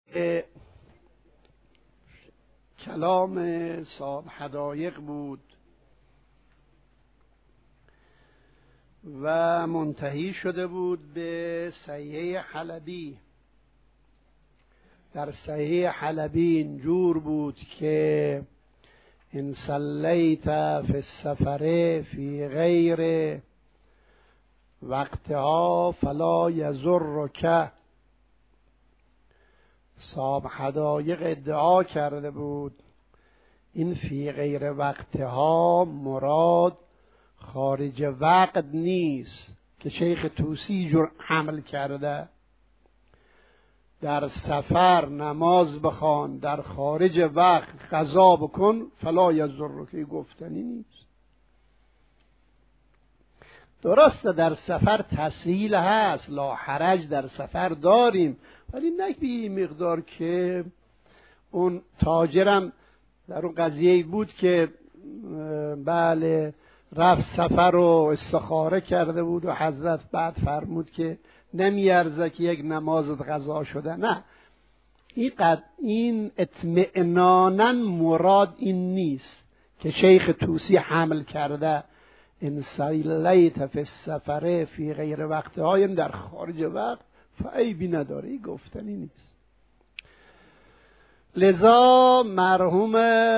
کلام صاحب حدایق بود و منتهی شده بود به صحیح حلبی. در صحیح حلبی اینجور بود که ان صلیت فی السفر فی غیر وقتها فلا یضرک. صاحب حدایق ادعا کرده بود این فی غیر وقتها مراد خارج وقت نیست که شیخ طوسی حمل کرده. در سفر نماز بخوان، در خارج وقت قضا بکن، فلا یضرک گفتنی نیست. درسته در سفر تسهیل هست، لا حرج در سفر داریم، ولی نه به این مقدار که اون تاجرم در اون قضیه بود که بله رفت سفر و استخاره کرده بود و حضرت بعد فرمود که نمیارزه که یک نمازت قضا شده. نه، این اطمئنانا مراد این نیست که شیخ طوسی حمل کرده ان صلیت فی السفر فی غیر وقتها، در خارج وقت فعیبی نداره، گفتنی نیست. لذا مرحوم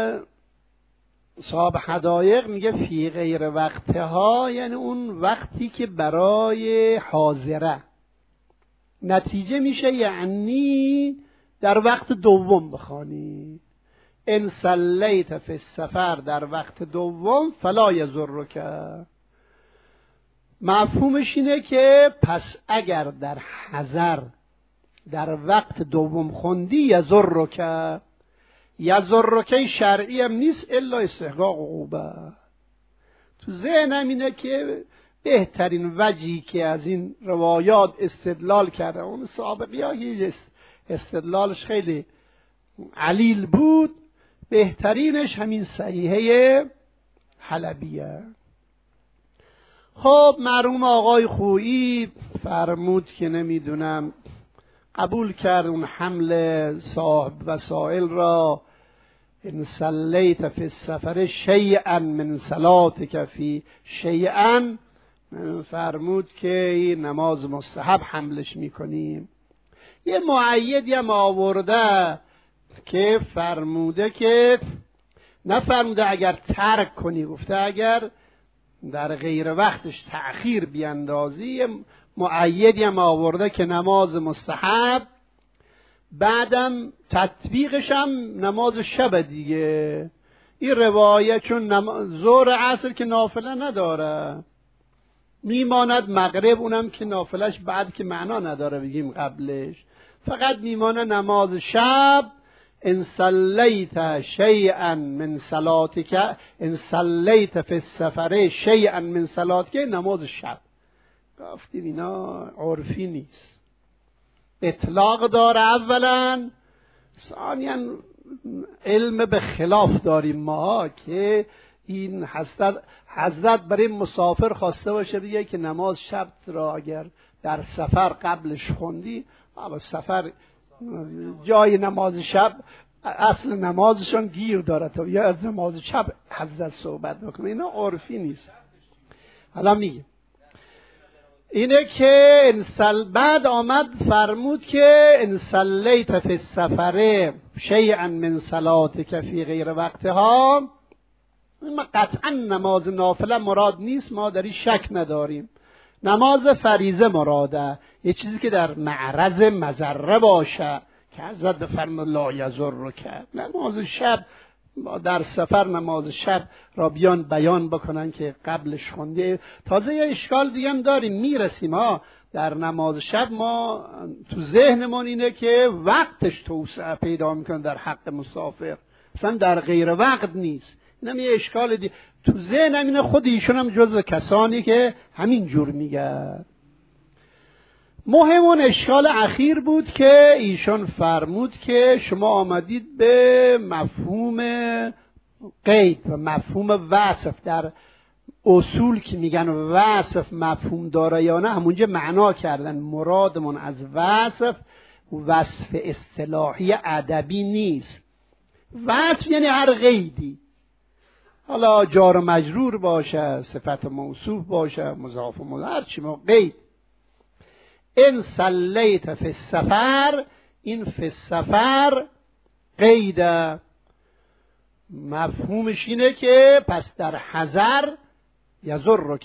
صاحب حدایق میگه فی غیر وقتها، یعنی اون وقتی که برای حاضره. نتیجه میشه یعنی در وقت دوم بخوانی ان صلیت فی السفر، در وقت دوم فلا یضرک. مفهومش اینه که پس اگر در حضر در وقت دوم خوندی یضرک شرعی هم نیست الا استحقاق عقوبه. تو ذهنم اینه که بهترین وجهی که از این روایات استدلال کرده، اون سابقی ها استدلالش خیلی علیل بود، بهترینش همین صحیحه حلبیه. خب مرحوم آقای خویی فرمود که نمیدونم قبول کرد اون حمل صاحب وسائل را ان صلیت فی السفر شیئا من صلاتک فی شیئا، فرمود که نماز مستحب حملش میکنیم. یه مؤیدی هم آورده که فرموده که نفرموده اگر ترک کنی، گفته اگر در غیر وقتش تأخیر بیندازی. مؤیدی هم آورده که نماز مستحب بعدم تطبیقش هم نماز شب دیگه. این روایت چون ظهر عصر که نافله نداره میماند، مغرب اونم که نافلش بعد که معنا نداره بگیم قبلش، فقط میمانه نماز شب. ان صلیت شیئا من صلاتک ان صلیت فی السفر شیئا من صلاتک، نماز شب. گفتیم اینا عرفی نیست، اطلاق داره اولا، ثانیاً علم به خلاف داریم ما که این حضرت برای مسافر خواسته باشه بگه که نماز شب را اگر در سفر قبلش خوندی، اما سفر جای نماز شب اصل نمازشون گیر داره تا یا از نماز شب حضرت صحبت بکنه، اینا عرفی نیست. حالا میگه اینه که بعد آمد فرمود که ان صلیت فی السفر شیئا من صلاتک فی غیر وقتها، قطعا نماز نافله مراد نیست، ما در این شک نداریم. نماز فریضه مراده، یه چیزی که در معرض مضره باشه که حضرت بفرمود لا یضرک. نماز شب در سفر نماز شب را بیان بکنن که قبلش خونده. تازه یه اشکال دیگه هم داریم، میرسیم ها در نماز شب ما تو ذهنمون اینه که وقتش توسعه پیدا میکنه در حق مسافر، اصلا در غیر وقت نیست. اینم یه اشکال دیگه تو ذهنم اینه، خود ایشون هم جزو کسانی که همین جور میگن. مهم اون اشکال اخیر بود که ایشون فرمود که شما آمدید به مفهوم قید و مفهوم وصف. در اصول که میگن وصف مفهوم داره یا نه، همونجا معنا کردن مرادمون از وصف وصف اصطلاحی ادبی نیست. وصف یعنی هر قیدی، حالا جار و مجرور باشه، صفت موصوف باشه، مضاف و مضاف، هر چی ما قید. ان صلیت فی السفر، این فی السفر قیده، مفهومش اینه که پس در حضر یضرک.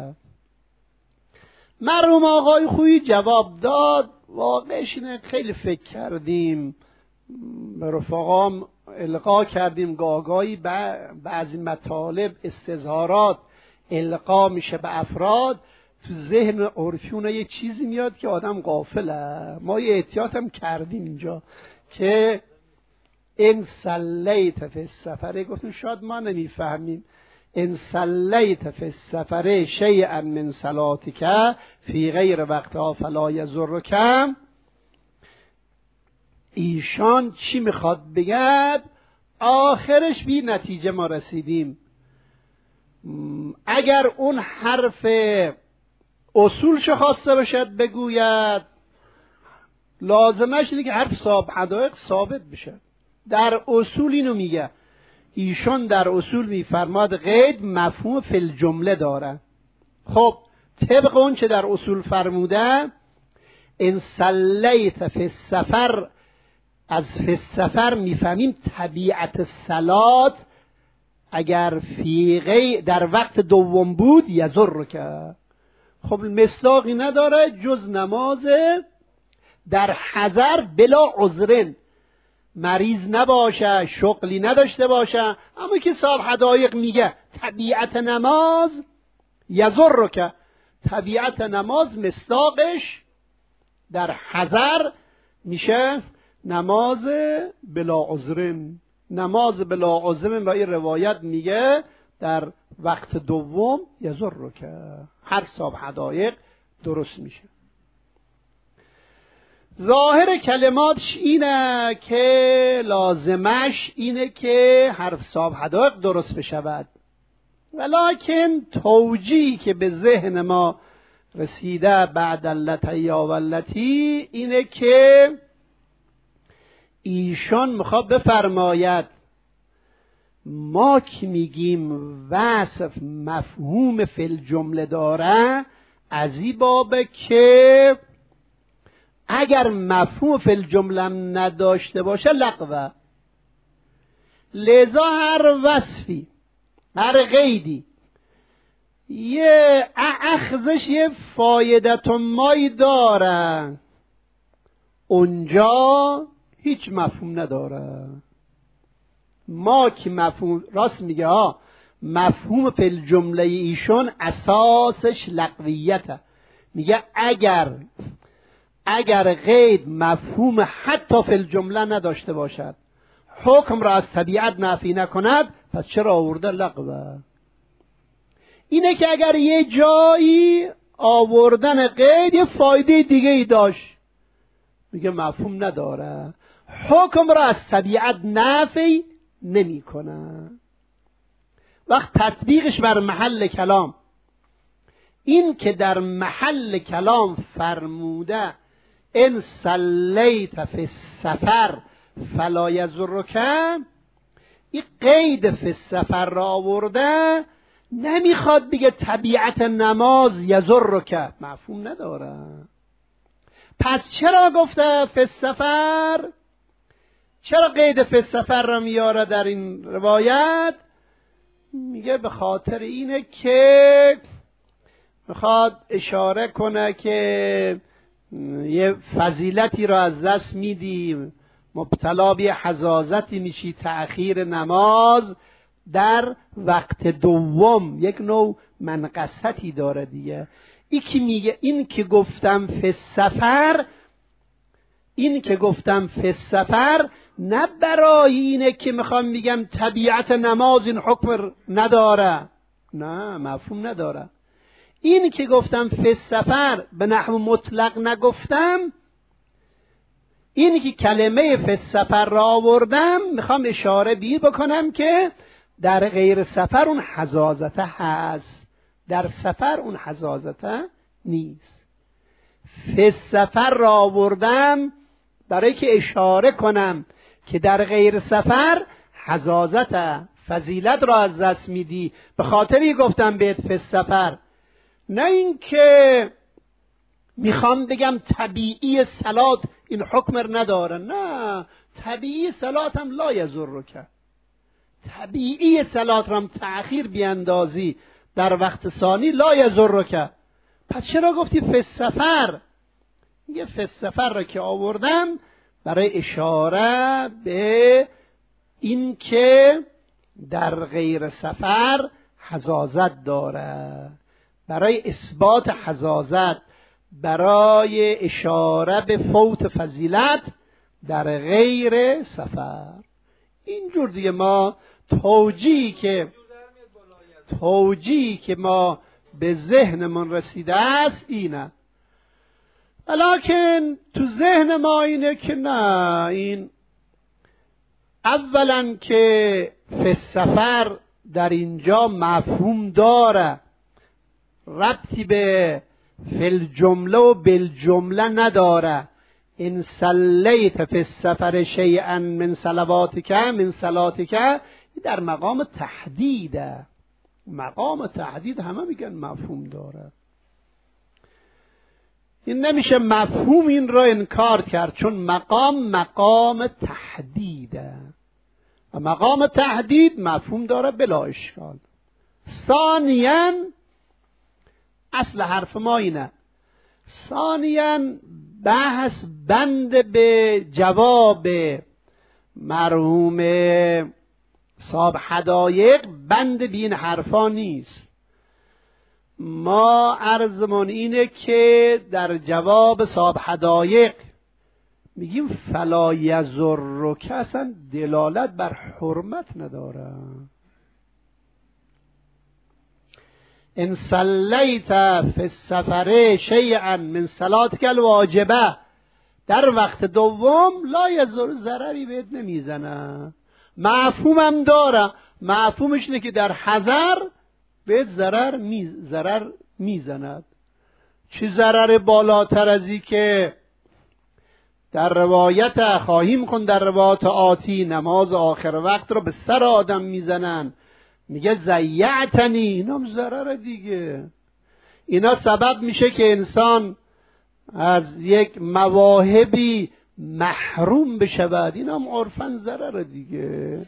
مرحوم آقای خویی جواب داد، واقعش اینه خیلی فکر کردیم، به رفقام القا کردیم، گاهی بعضی مطالب استظهارات القا میشه به افراد، تو ذهن عرفیونه یه چیزی میاد که آدم غافله. ما یه احتیاط هم کردیم اینجا که ان صلیت فی السفر، گفتیم شاید ما نمیفهمیم، ان صلیت فی السفر شیئا من صلاتک فی غیر وقتها فلا یضرک. ایشان چی میخواد بگد؟ آخرش بی نتیجه ما رسیدیم. اگر اون حرف اصولش خواسته باشد بگوید، لازمش اینه که حرف صاحب حقایق ثابت بشه. در اصول اینو میگه، ایشان در اصول میفرماد قید مفهوم فی الجمله داره. خب طبق اون چه در اصول فرموده، ان صلیت فی السفر، از فی السفر میفهمیم طبیعت صلات اگر فی غیر در وقت دوم بود یضرک. خب مصداقی نداره جز نماز در حضر بلا عذرن، مریض نباشه، شغلی نداشته باشه، اما که صاحب حدایق میگه طبیعت نماز یضرک، طبیعت نماز مصداقش در حضر میشه نماز بلا عذرن. نماز بلا عذرن و این روایت میگه در وقت دوم یضرک، هر صاحب حدایق درست میشه. ظاهر کلماتش اینه که لازمش اینه که حرف صاحب حدایق درست بشود، ولکن توجیهی که به ذهن ما رسیده بعد اللتی یا واللتی اینه که ایشان میخواد بفرماید ما که میگیم وصف مفهوم فی الجمله داره، از این بابه که اگر مفهوم فی الجمله نداشته باشه لغوه. لذا هر وصفی، هر قیدی یه اخذش یه فایدت مایی داره، اونجا هیچ مفهوم نداره. ما که مفهوم راست میگه ها، مفهوم فی الجمله ایشون اساسش لغویته. میگه اگر قید مفهوم حتی فی الجمله نداشته باشد، حکم را از طبیعت نفی نکند، پس چرا آورده لغوه؟ اینه که اگر یه جایی آوردن قید یه فایده دیگه ای داشت، میگه مفهوم نداره، حکم را از طبیعت نفی نمی کنه. وقت تطبیقش بر محل کلام، این که در محل کلام فرموده ان صلیت فی السفر فلا یضرک، این قید فی السفر را آورده، نمیخواد بگه طبیعت نماز یضرک، مفهوم نداره. پس چرا گفته فی السفر؟ چرا قید فی السفر را میاره در این روایت؟ میگه به خاطر اینه که میخواد اشاره کنه که یه فضیلتی را از دست میدی، مبتلا به حزازتی میشی، تأخیر نماز در وقت دوم یک نوع منقصتی داره دیگه. این که گفتم فی السفر، این که گفتم فی السفر نه برای اینه که میخوام بگم طبیعت نماز این حکم نداره، نه مفهوم نداره. این که گفتم فی السفر به نحو مطلق نگفتم، این که کلمه فی السفر را آوردم میخوام اشاره بی بکنم که در غیر سفر اون حزازته هست، در سفر اون حزازته نیست. فی السفر را آوردم برای که اشاره کنم که در غیر سفر حظاظت فضیلت را از دست میدی، به خاطری گفتم بهت فی السفر، نه این که میخوام بگم طبیعی صلات این حکم نداره، نه، طبیعی صلات هم لا یضرک، طبیعی صلات را هم تأخیر بیاندازی در وقت ثانی لا یضرک. پس چرا گفتی فی السفر؟ میگه فی السفر را که آوردم برای اشاره به این که در غیر سفر حظاظت داره، برای اثبات حظاظت، برای اشاره به فوت فضیلت در غیر سفر. اینجور دیگه ما توجیهی که ما به ذهنمون رسیده است اینه، ولیکن تو ذهن ما اینه که نه، این اولا که فی السفر در اینجا مفهوم داره، ربطی به فی الجمله و بالجمله نداره. ان صلیت فی السفر شیئا من صلواتک من صلاتک، در مقام تحدیده، مقام تحدید همه میگن مفهوم داره، این نمیشه مفهوم این را انکار کرد، چون مقام تحدیده و مقام تحدید مفهوم داره بلا اشکال. ثانیاً اصل حرف ما اینه، ثانیاً بحث بند به جواب مرحوم صاحب حدایق بند به این حرفا نیست. ما عرضمون اینه که در جواب صاحب حدایق میگیم فلا یضرک، اصلا دلالت بر حرمت نداره. ان صلیت فی السفر شیئا من صلاتک الواجبه، در وقت دوم لا یضر، ضرری بهت نمیزنه. مفهومم داره، مفهومش اینه که در حضر بهت ضرر میزند. چه ضرر بالاتر از این که در روایت خواهیم کن، در روایت آتی، نماز آخر وقت رو به سر آدم میزنن، میگه ضیعتنی، اینا هم ضرر دیگه، اینا سبب میشه که انسان از یک مواهبی محروم بشود، اینا هم عرفاً ضرر دیگه.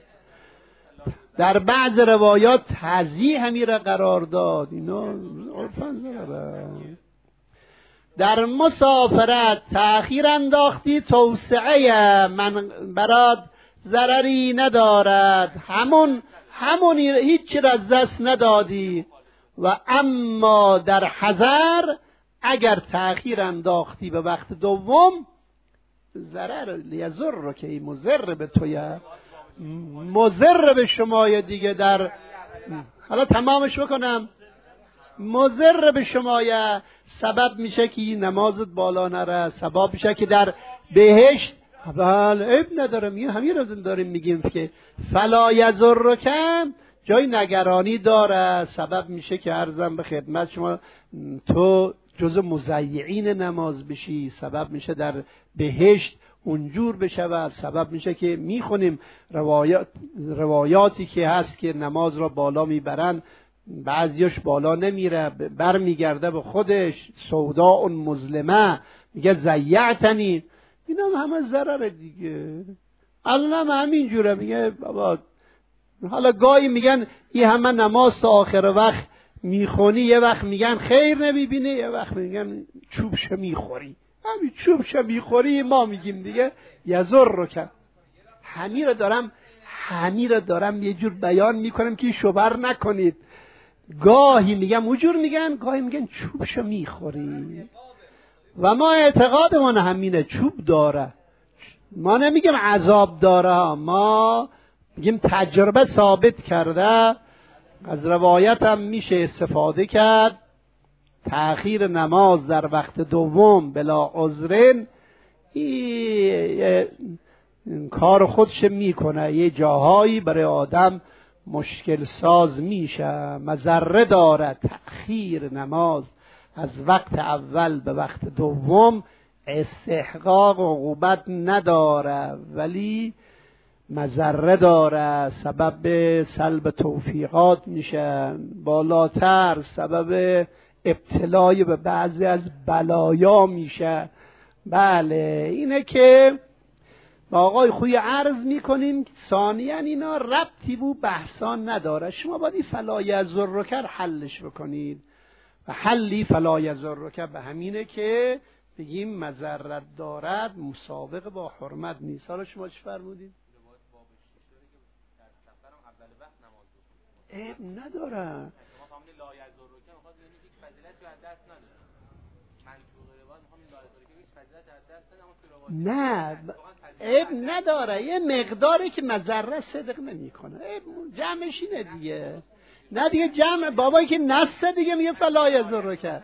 در بعض روایات تضییع همیره قرار داد، اینا عرفاً ضرر. در مسافرت تأخیر انداختی، توسعه من برات ضرری ندارد، همونی هیچی را از دست ندادی. و اما در حضر اگر تأخیر انداختی به وقت دوم ضرر، لیضر که مضر به تویه، مضر به شمای دیگه. در حالا تمامش بکنم، مضر به شمایه، سبب میشه که نمازت بالا نره، سبب میشه که در بهشت، بله عیب نداره، میگه همین رو داریم میگیم که فلا یضرک جای نگرانی داره، سبب میشه که عرضم به خدمت شما تو جز مضیعین نماز بشی، سبب میشه در بهشت اونجور بشود، سبب میشه که میخونیم روایاتی که هست که نماز را بالا میبرن، بعضیش بالا نمیره، بر میگرده به خودش، سوداء مظلمه، میگه ضیعتنی، این هم همه ضرر دیگه. الان همین جوره میگه بابا، حالا گاهی میگن این همه نماز تا آخر وقت میخونی، یه وقت میگن خیر نمیبینی، یه وقت میگن چوبش میخوری، همین چوبش میخوری ما میگیم دیگه یضر رو کن. همین رو دارم یه جور بیان میکنم که شبر نکنید. گاهی میگم اونجور میگن، گاهی میگن چوبشو میخوری، و ما اعتقادمون همینه، چوب داره. ما نمیگیم عذاب داره، ما میگیم تجربه ثابت کرده، از روایت هم میشه استفاده کرد. تأخیر نماز در وقت دوم بلا عذرن کار خودش میکنه، یه جاهایی برای آدم مشکل ساز میشه، مضره داره. تأخیر نماز از وقت اول به وقت دوم استحقاق عقوبت نداره ولی مضره داره، سبب سلب توفیقات میشن، بالاتر سبب ابتلای به بعضی از بلایا میشه. بله اینه که با آقای خوی عرض میکنیم. ثانیاً اینا ربطی بو بحثان نداره، شما باید فلا یضرک حلش بکنید و حلی فلا یضرک به همینه که بگیم مضرت دارد مسابق با حرمت نیست. حالا شما چی فرمودید؟ نداره. نه عیب نداره، یه مقداری که مضره صدق نمی کنه جمعش اینه دیگه. نه دیگه جمع بابایی که نسته دیگه میگه فلا یضرک.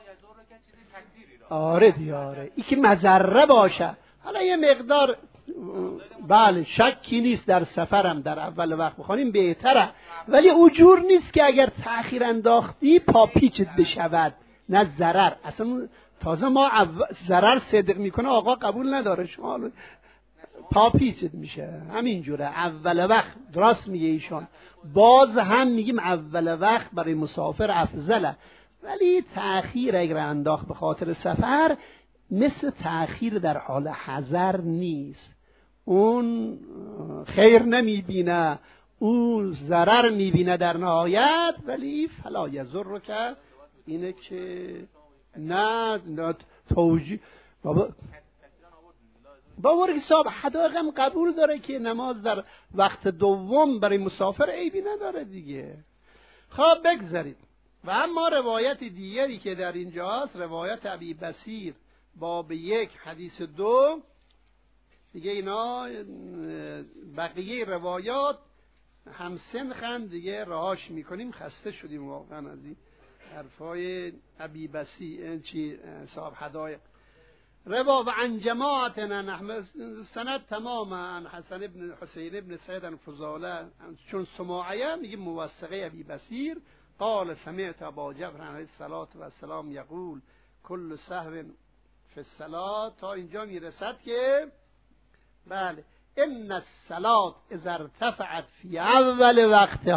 آره دیگه آره این که مضره باشه. حالا یه مقدار بله شکی نیست در سفرم در اول وقت بخوانیم بهتره، ولی اجور نیست که اگر تأخیر انداختی پا پیچت بشود، نه ضرر. اصلا تازه ما ضرر صدق میکنه آقا قبول نداره، شما پا پیچت میشه. همینجوره اول وقت درست میگه ایشان. باز هم میگیم اول وقت برای مسافر افضله، ولی تأخیر اگر انداخت به خاطر سفر مثل تأخیر در حال حضر نیست. اون خیر نمیبینه، اون ضرر میبینه در نهایت. ولی فلا یضرک اینه که نه توجیه باور که صاحب حدایق هم قبول داره که نماز در وقت دوم برای مسافر عیبی نداره دیگه. خب بگذارید. و اما روایت دیگری که در اینجاست روایت ابی بصیر باب 1 حدیث 2 دیگه. اینا بقیه روایات همسنخن دیگه رهاش میکنیم، خسته شدیم واقعا از این حرفای ابی بصیر چی صاحب حدایق. روا و عن جماعتنا سند تماما عن حسن ابن حسین ابن سعید الفضاله چون سماعیه میگه موثقه ابی بصیر قال سمعت ابا جعفر علیه السلام یقول کل سهو فی الصلاة. تا اینجا میرسد که بله ان الصلاة اذا ارتفعت فی اول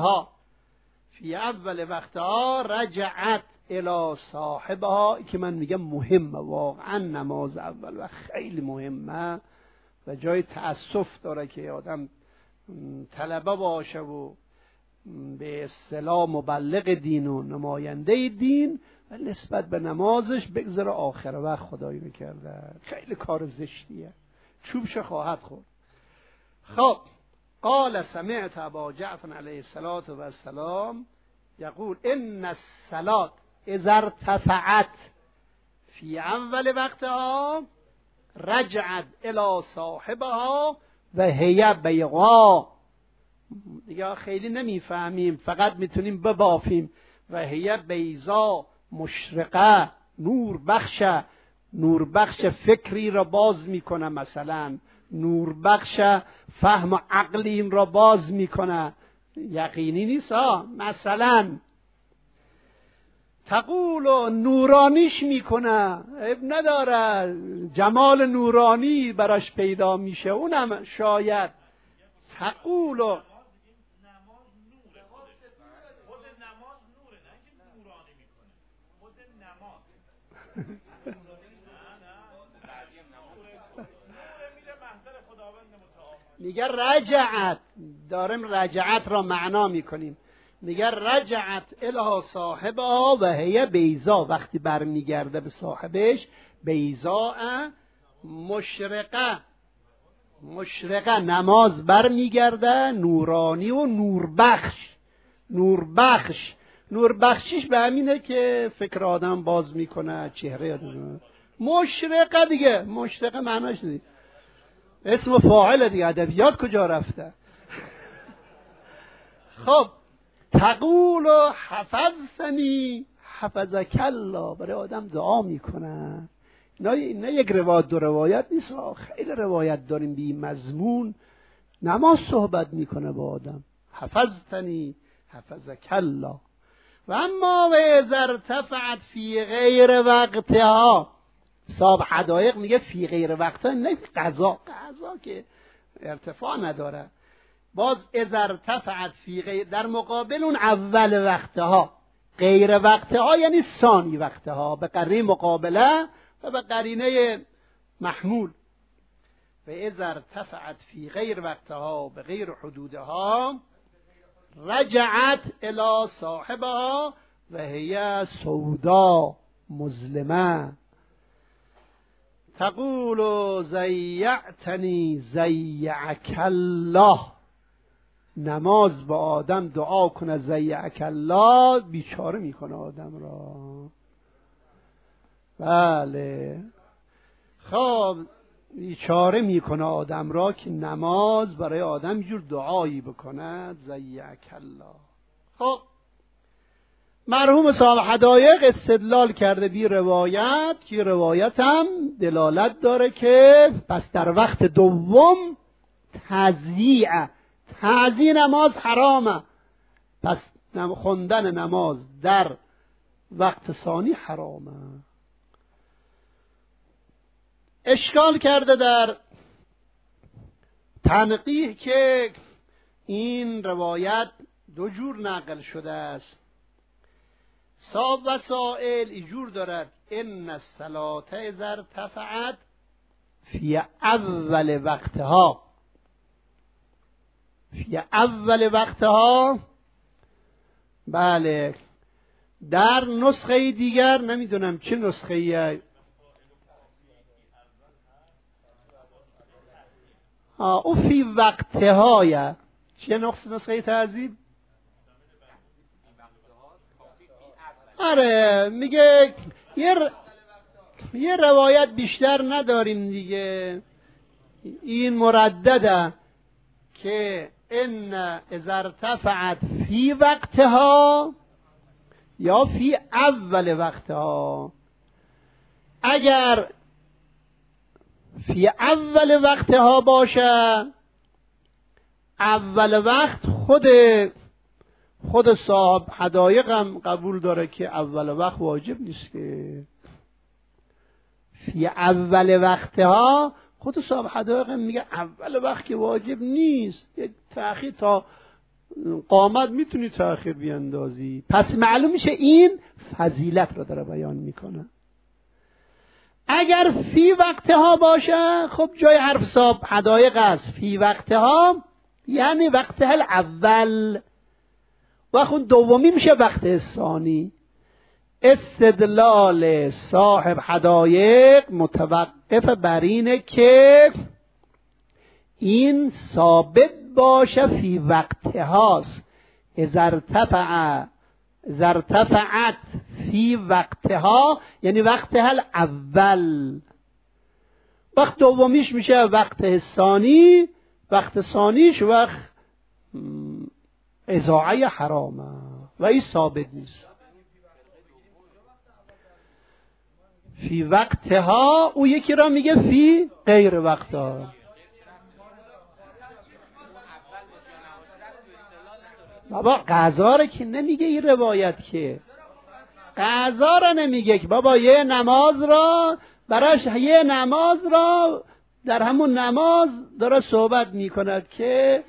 وقتها رجعت الی صاحبها. که من میگم مهمه واقعا، نماز اول وقت خیلی مهمه و جای تأسف داره که آدم طلبه باشه و به اصطلاح مبلغ دین و نماینده دین و نسبت به نمازش بگذاره آخر وقت خدایی میکرده. خیلی کار زشتیه، چوبش خواهد خورد. خب قال سمعت ابا جعفر علیه السلام یقول ان الصلاة اذا ارتفعت فی اول وقتها رجعت الی صاحبها و هی بیضا. دیگه خیلی نمیفهمیم، فقط میتونیم ببافیم. و هی بیضا مشرقه، نور بخش فکری را باز میکنه، مثلا نور بخش فهم و عقلی این را باز میکنه. یقینی نیست مثلا تقول و نورانیش میکنه، اب نداره جمال نورانی براش پیدا میشه. اونم شاید تقول و میگه رجعت، داریم رجعت را معنا میکنیم. میگه رجعت الی صاحبها و هی بیضا، وقتی برمیگرده به صاحبش بیضا مشرقه نماز برمیگرده نورانی و نوربخشیش به همینه که فکر آدم باز میکنه، چهره آدم مشرقه دیگه. مشرقه معناش نیست اسم فاعل دیگه، ادبیات کجا رفته؟ خب تقول و حفظتنی حفظک الله، برای آدم دعا میکنه. نه یک روایت دو روایت نیست، خیلی روایت داریم بی مضمون نماز صحبت میکنه با آدم. حفظتنی حفظک الله. و اما و اذا ارتفعت فی غیر وقتها، صاحب حدایق میگه فی غیر وقتها، نه قضا که ارتفاع نداره. باز اذا ارتفعت فی غیر، در مقابل اون اول وقتها، غیر وقتها یعنی ثانی وقتها، به قرینه مقابله و به قرینه محمول. و اذا ارتفعت فی غیر وقتها به غیر حدودها رجعت الی صاحبها و هی سودا مظلمه تقول ضیعتنی ضیعک الله. نماز با آدم دعا کنه ضیعک الله، بیچاره میکنه آدم را. بله خب بیچاره میکنه آدم را که نماز برای آدم اینجور دعایی بکنه ضیعک الله. خب مرحوم صاحب حدایق استدلال کرده بی روایت که روایت هم دلالت داره که پس در وقت دوم تضییع نماز حرامه، پس خوندن نماز در وقت ثانی حرامه. اشکال کرده در تنقیح که این روایت دو جور نقل شده است. صاحب وسائل اینجور دارد ان الصلاة اذا ارتفعت فی اول وقتها، فی اول وقتها. بله در نسخه دیگر نمیدونم چه نسخه ای، او فی وقتها، چه نسخه تهذیب؟ آره میگه یه روایت بیشتر نداریم دیگه، این مردده که ان اذا ارتفعت فی وقتها یا فی اول وقتها. اگر فی اول وقتها باشه، اول وقت خود صاحب حدایق هم قبول داره که اول وقت واجب نیست که فی اول وقتها. خود صاحب حدایق هم میگه اول وقت که واجب نیست، یک تأخیر تا قامت میتونی تأخیر بیاندازی. پس معلوم میشه این فضیلت رو داره بیان میکنه. اگر فی وقتها باشه، خب جای حرف صاحب حدایق است فی وقتها یعنی وقتها الاول، و خود دومی میشه وقت ثانی. استدلال صاحب حدایق متوقف بر اینه که این ثابت باشه فی وقتهاست. اذا ارتفعت فی وقتها یعنی وقتها الاول، وقت دومیش میشه وقت ثانی، وقت ثانیش وقت اضاعه حرامه و این ثابت نیست. فی وقتها او یکی را میگه فی غیر وقتها. بابا قضا را که نمیگه این روایت، که قضا را نمیگه که بابا یه نماز را براش، یه نماز را در همون نماز داره صحبت میکند که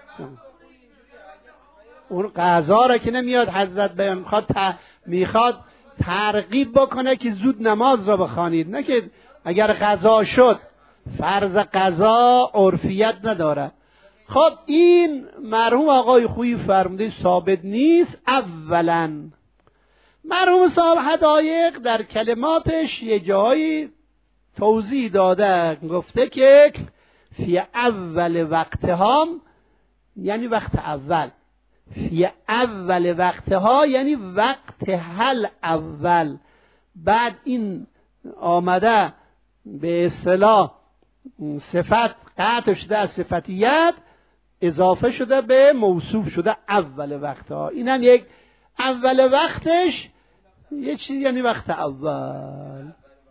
اون قضا را که نمیاد حضرت بیان، میخواد ترغیب بکنه که زود نماز را بخوانید، نه که اگر قضا شد. فرض قضا عرفیت نداره. خب این مرحوم آقای خویی فرموده ثابت نیست. اولا مرحوم صاحب حدایق در کلماتش یه جایی توضیح داده، گفته که فی اول وقتها یعنی وقت اول، فی اول وقتها یعنی وقت هل اول. بعد این آمده به اصطلاح صفت قطع شده از صفتیت اضافه شده به موصوف شده اول وقتها. این هم یک اول وقتش یه چیز یعنی وقت اول.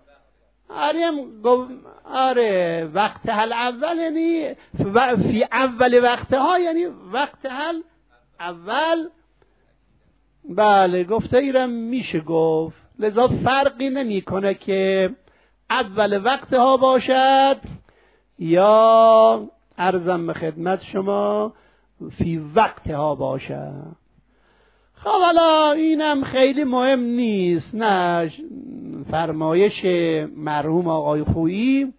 آره وقت هل اول یعنی فی اول وقتها یعنی وقت هل اول. بله گفته ایرم میشه گفت، لذا فرقی نمیکنه که اول وقتها باشد یا عرضم به خدمت شما فی وقتها باشد. خب حالا اینم خیلی مهم نیست، نه فرمایش مرحوم آقای خویی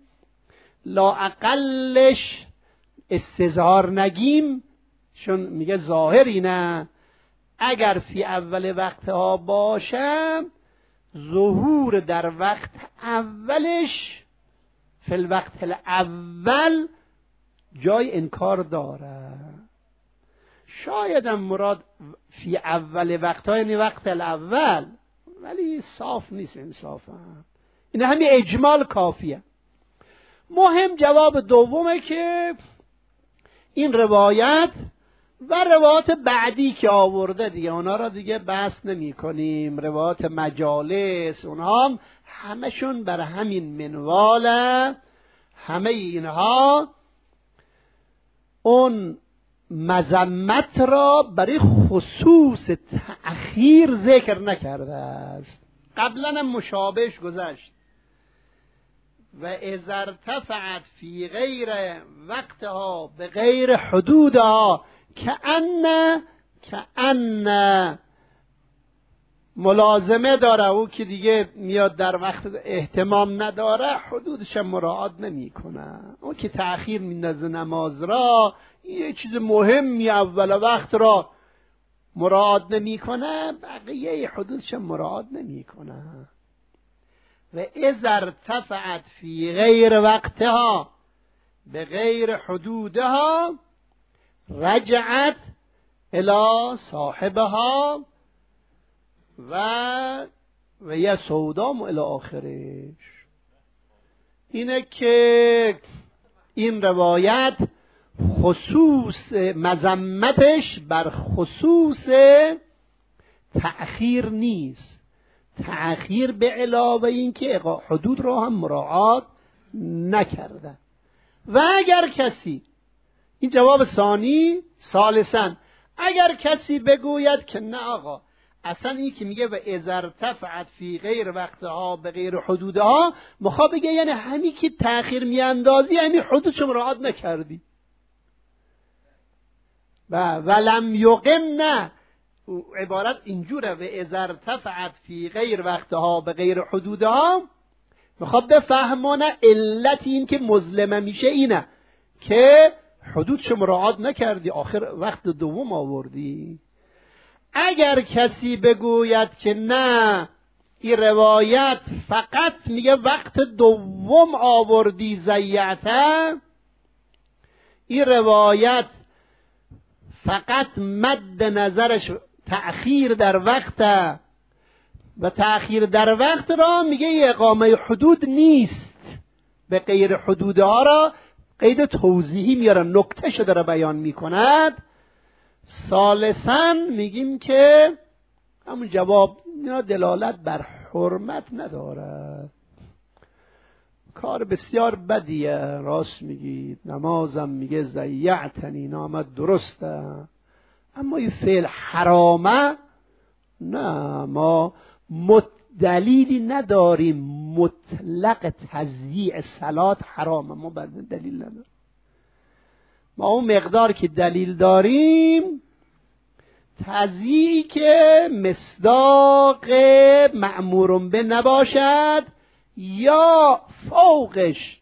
لااقلش استظهار نگیم، چون میگه ظاهری نه، اگر فی اول وقتها باشم ظهور در وقت اولش فی الوقت الاول جای انکار داره. شایدم مراد فی اول وقتها یعنی وقت الاول، ولی صاف نیست انصافا، این همین اجمال کافیه. مهم جواب دومه که این روایت و روایات بعدی که آورده دیگه اونا را دیگه بحث نمی کنیم، روایات مجالس اونها هم همشون بر همین منواله، همه اینها اون مذمت را برای خصوص تأخیر ذکر نکرده است. قبلا هم مشابهش گذشت و اذا ارتفعت فی غیر وقتها به غیر حدودها کأن ملازمه داره، او که دیگه میاد در وقت اهتمام نداره حدودش مراعات نمی کنه. او که تأخیر میندازه نماز را، یه چیز مهمی اول وقت را مراعات نمی کنه، بقیه حدودش مراعات نمی کنه. و اذا ارتفعت فی غیر وقتها به غیر حدودها رجعت الی صاحبها و یه سودام الی آخرش. اینه که این روایت خصوص مذمتش بر خصوص تأخیر نیست، تأخیر به علاوه این که حدود را هم مراعات نکرده. و اگر کسی، این جواب ثانی، ثالثاً اگر کسی بگوید که نه آقا اصلا این که میگه و اذا ارتفعت فی غیر وقتها به غیر حدودها مخواه بگه یعنی همین که تأخیر میاندازی همین حدودش مراعات نکردی ولم یقم، نه عبارت اینجوره و اذا ارتفعت فی غیر وقتها به غیر حدودها میخواد بفهمانه علت این که مظلمه میشه اینه که حدودش مراعات نکردی، آخر وقت دوم آوردی. اگر کسی بگوید که نه این روایت فقط میگه وقت دوم آوردی زیعته، این روایت فقط مد نظرش تأخیر در وقت و تأخیر در وقت را میگه اقامه حدود نیست، به غیر حدودها را قید توضیحی میارن، نکته شده را بیان میکند. ثالثاً میگیم که همون جواب دلالت بر حرمت نداره، کار بسیار بدیه، راست میگید، نمازم میگه ضیعتنی نامد درسته، اما این فعل حرامه نه، ما دلیلی نداریم مطلق تضییع صلات حرامه، ما بعد دلیل نداریم. ما اون مقدار که دلیل داریم تضییعی که مصداق مأمور به نباشد یا فوقش،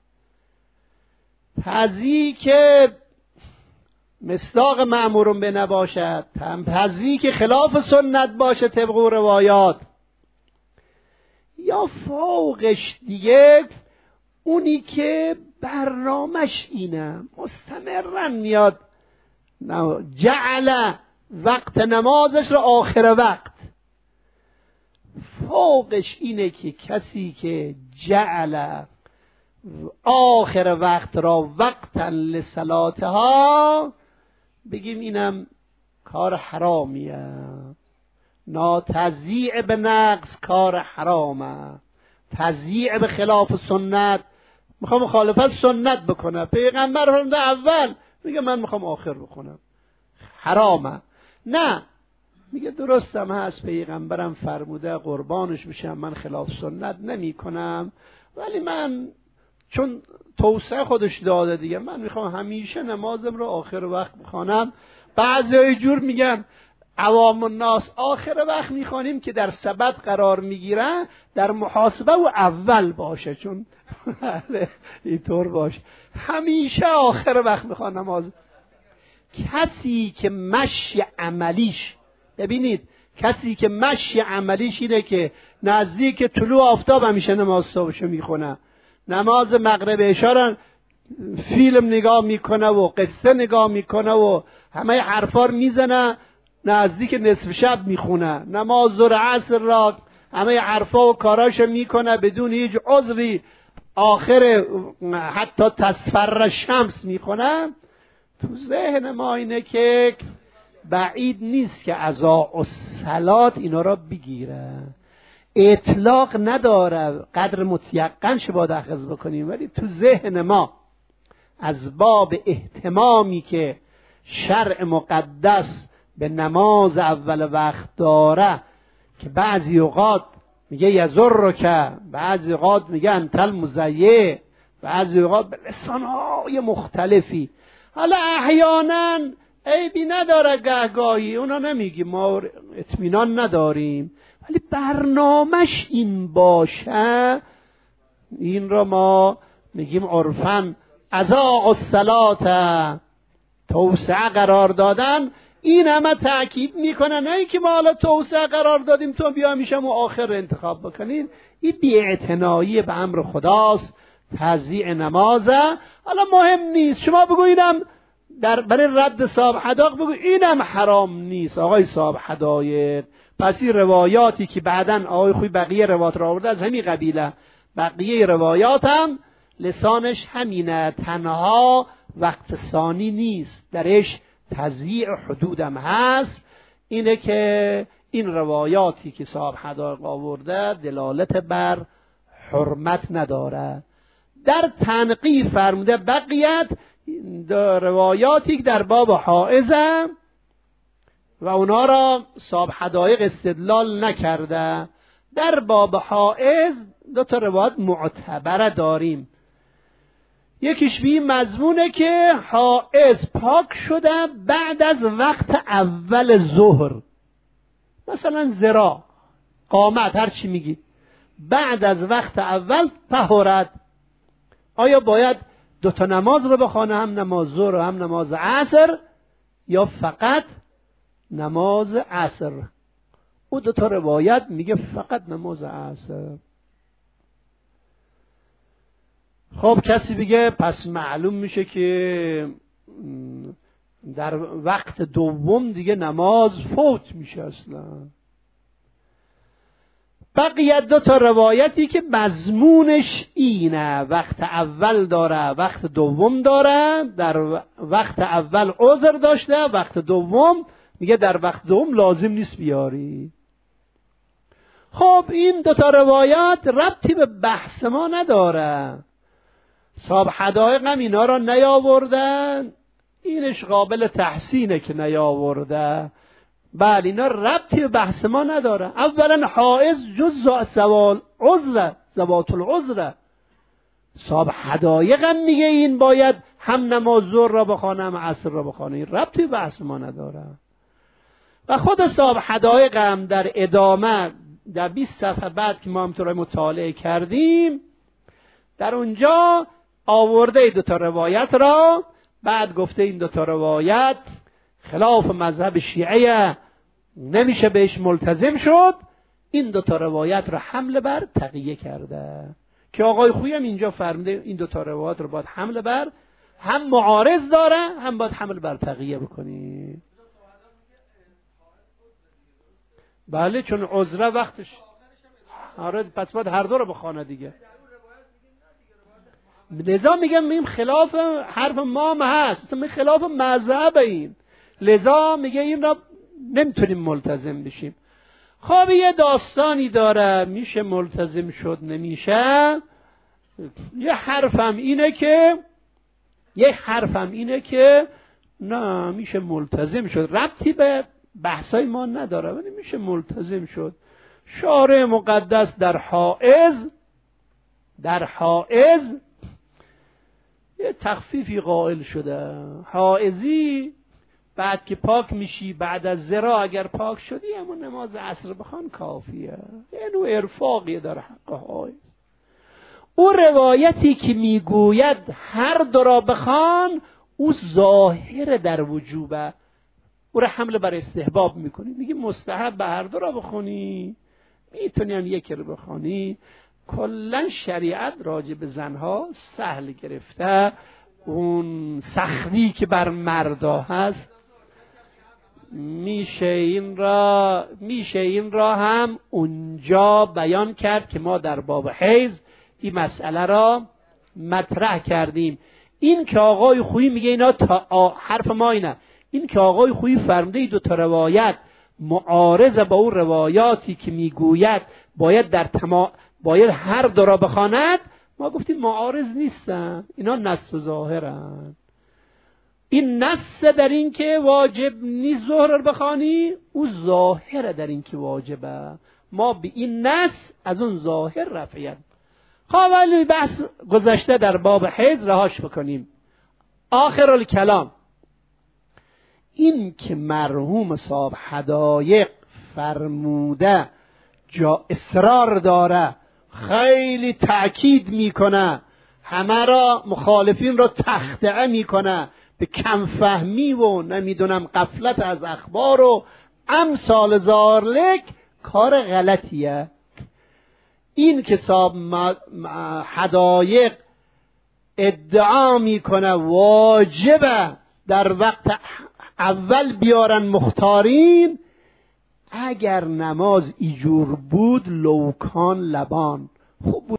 تضییعی که مصداق مأمور به نباشد، تضییعی که خلاف سنت باشه طبق روایات، یا فوقش دیگه اونی که برنامش اینه مستمرن میاد جعل وقت نمازش رو آخر وقت، فوقش اینه که کسی که جعل آخر وقت را وقتا لصلاتها بگیم اینم کار حرامیه، تضییع به نقص کار حرامه، تضییع به خلاف سنت، میخوام مخالفت سنت بکنه، پیغمبر فرموده اول، میگه من میخوام آخر بکنم، حرامه. نه میگه درستم هست، پیغمبرم فرموده قربانش بشم، من خلاف سنت نمی کنم، ولی من چون توسعه خودش داده دیگه، من میخوام همیشه نمازم رو آخر وقت بخوانم. بعضی جور میگن عوام الناس آخر وقت میخوانیم که در سبد قرار میگیرن، در محاسبه و اول باشه، چون اینطور باشه. همیشه آخر وقت میخوان نماز. کسی که مشی عملیش، ببینید کسی که مشی عملیش اینه که نزدیک طلوع آفتاب همیشه نماز صبحشو میخونه، نماز مغرب عشا فیلم نگاه میکنه و قصه نگاه میکنه و همه حرفا میزنه، نزدیک نصف شب میخونه، نماز ظهر عصر را همه حرفا و کاراش میکنه بدون هیچ عذری، آخر حتی تصفر شمس میخونه. تو ذهن ما اینه که بعید نیست که عزا و صلات اینا را بگیره. اطلاق نداره، قدر متیقن باید اخذ بکنیم، ولی تو ذهن ما از باب اهتمامی که شرع مقدس به نماز اول وقت داره که بعضی اوقات میگه یزر که، بعضی اوقات میگه انتل مزیه، بعضی اوقات به لسانهای مختلفی. حالا احیانا عیبی نداره، گهگاهی اونا نمیگیم، ما اطمینان نداریم، ولی برنامهش این باشه، این را ما میگیم عرفاً اضاعوا الصلاة، توسعه قرار دادن. این همه تأکید میکنه، نه اینکه ما حالا توسعه قرار دادیم تو بیا میشه و آخر انتخاب بکنین. این بی‌اعتنایی به امر خداست، تضییع نمازه. حالا مهم نیست، شما بگو اینم برای رد صاحب حداق بگو اینم حرام نیست آقای صاحب حدایق. پس این روایاتی که بعدن آقای خوی بقیه روایات را آورده از همین قبیله، بقیه روایات هم لسانش همینه، تنها وقت ثانی نیست، درش تضییع حدودم هست. اینه که این روایاتی که صاحب حدایق آورده دلالت بر حرمت نداره. در تنقیح فرموده بقیت روایاتی که در باب حائزه و اونا را صاحب حدایق استدلال نکرده. در باب حائز دو تا روایت معتبره داریم. یکیش به این مضمونه که حائز پاک شده بعد از وقت اول ظهر، مثلا ذراع، قامت، هر چی میگی، بعد از وقت اول طهارت. آیا باید دوتا نماز رو بخونه، هم نماز ظهر و هم نماز عصر، یا فقط نماز عصر؟ او دوتا روایت میگه فقط نماز عصر. خب کسی بگه پس معلوم میشه که در وقت دوم دیگه نماز فوت میشه اصلا. بقیت دو تا روایتی که مضمونش اینه، وقت اول داره وقت دوم داره، در وقت اول عذر داشته، وقت دوم میگه در وقت دوم لازم نیست بیاری. خب این دو تا روایت ربطی به بحث ما نداره، صاحب حدایق هم اینا را نیاوردن، اینش قابل تحسینه که نیاورده. بله اینا ربطی به بحث ما نداره. اولا حائز جز زوال عذر، زوات العذر، صاحب حدایق هم میگه این باید هم نماز ظهر را بخونه هم عصر را بخونه، این ربطی به بحث ما نداره. و خود صاحب حدایق هم در ادامه در 20 صفحه بعد که ما هم تو مطالعه کردیم، در اونجا آورده دو تا روایت را، بعد گفته این دو تا روایت خلاف مذهب شیعه، نمیشه بهش ملتزم شد. این دو تا روایت را حمل بر تقیه کرده که آقای خویی هم اینجا فرموده این دو تا روایت رو باید حمل بر، هم معارض داره هم باید حمل بر تقیه بکنی. بله چون عذره وقتش، آره پس باید هر دو رو بخونه دیگه. لذا میگم خلاف حرف ما هم هست، می خلاف مذهب این، لذا میگه این را نمیتونیم ملتزم بشیم. خب یه داستانی داره، میشه ملتزم شد نمیشه. یه حرفم اینه که نه میشه ملتزم شد، ربطی به بحثای ما نداره ولی میشه ملتزم شد. شارع مقدس در حائز در حائض یه تخفیفی قائل شده. حائضی بعد که پاک میشی، بعد از ذرا اگر پاک شدی، همون نماز عصر بخوان کافیه. یه نوع ارفاقی در حق حائض. او روایتی که میگوید هر دو را بخوان، او ظاهر در وجوبه، او را حمل بر استحباب میکنی. میگی مستحب به هر دو را بخونی، میتونی هم یکی رو بخونی. کلن شریعت راجع به زنها سهل گرفته. اون سختی که بر مردا هست میشه این را هم اونجا بیان کرد که ما در باب حیض این مسئله را مطرح کردیم. این که آقای خویی میگه اینا حرف ما اینه، این که آقای خویی فرموده دو تا روایت معارض با اون روایاتی که میگوید باید هر دو را بخواند، ما گفتیم معارض نیستن، اینا نص و ظاهرن. این نص در این که واجب نیست ظهر رو بخوانی، او ظاهر در این که واجبه. ما به این نص از اون ظاهر رفعیت. ولی بحث گذشته در باب حیض رهاش بکنیم. آخر الکلام این که مرحوم صاحب حدایق فرموده جا اصرار داره، خیلی تأکید میکنه، همه را مخالفین را تخطئه میکنه به کم فهمی و نمیدونم غفلت از اخبار و امثال ذالک، کار غلطیه. این که صاحب حدایق ادعا میکنه واجبه در وقت اول بیارن مختارین، اگر نماز ایجور بود لوکان لبان خوب بود.